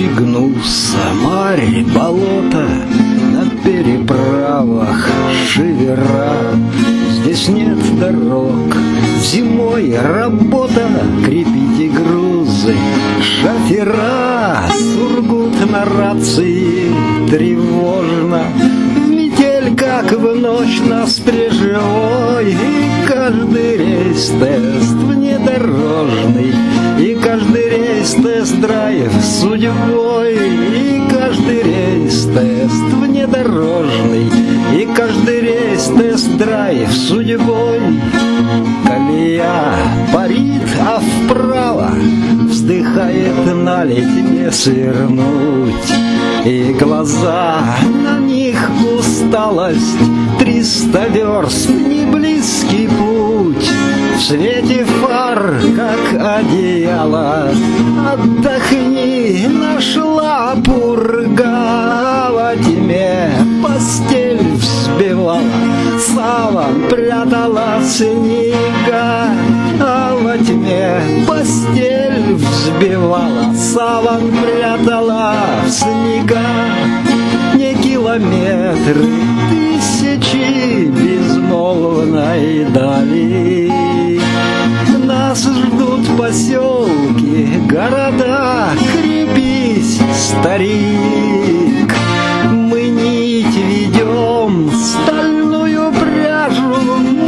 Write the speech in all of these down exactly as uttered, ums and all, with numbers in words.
гнутся море, болото, на переправах шивера. Здесь нет дорог, зимой работа, крепите грузы, шофера. Сургут на рации тревожно, в метель, как в ночь, нас приживой. И каждый рейс тест внедорожный, и каждый рейс тест-драйв с судьбой. И каждый рейс тест внедорожный, и каждый рейс тест-драйв с судьбой. Колея парит, а вправо вздыхает, налить не свернуть. И глаза, на них усталость, триста верст, не близкий путь. В свете фар, как одеяло, отдохни, нашла пурга. Во тьме постель взбивала, саван прятала снега. А во тьме постель взбивала, саван прятала в снега. Не километры, тысячи безмолвной дали. Нас ждут поселки, города, крепись, старик. Мы нить ведем, стальную пряжу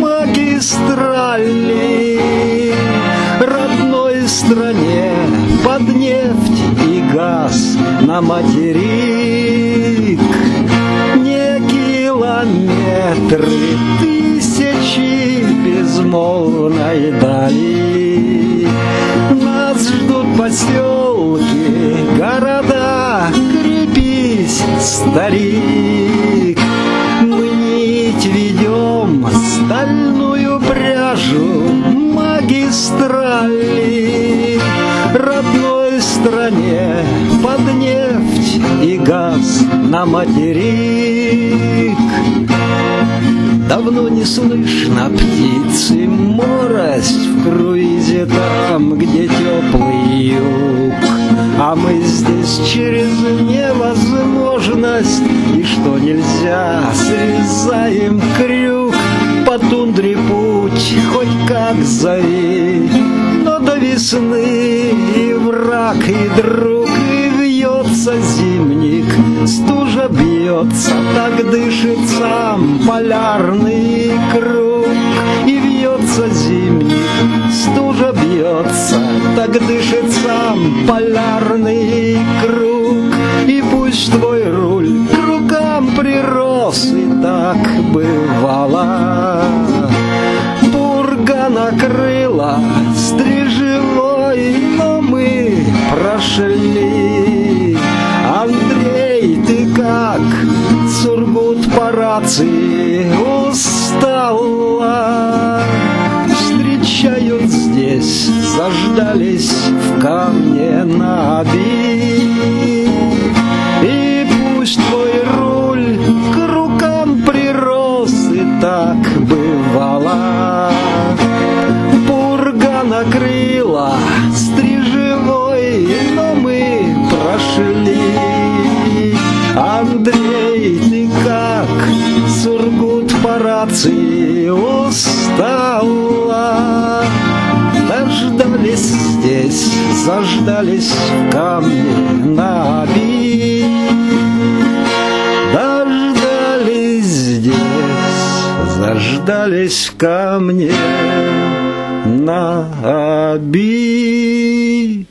магистрали. Родной стране под нефть и газ на материк. Не километры, тысячи безмолвной дали. Нас ждут поселки, города, крепись, старик. Мы нить ведем, стальную пряжу магистрали. Родной стране под нефть и газ на материк. Давно не слышно птицы морость в круизе там, где теплый юг. А мы здесь через невозможность и что нельзя срезаем крюк. По тундре путь хоть как зови, но до весны и враг, и друг, и вьется зимник, стужа бьется, так дышит сам полярный круг. И вьется зимник, стужа бьется, так дышит сам полярный круг. И пусть твой руль к рукам прирос, и так бывало. Пурга накрыла стрижевой, но мы прошли. Андрей, ты как? Сургут по рации устала. Встречают здесь, заждались в камне набит. И пусть твой руль к рукам прирос, и так бывало. Пурга накрыла стрижевой, но мы прошли. Андрей, ты как? Сургут по рации устала. Дождались здесь, заждались в камне набит. Дождались здесь, заждались в камне набит.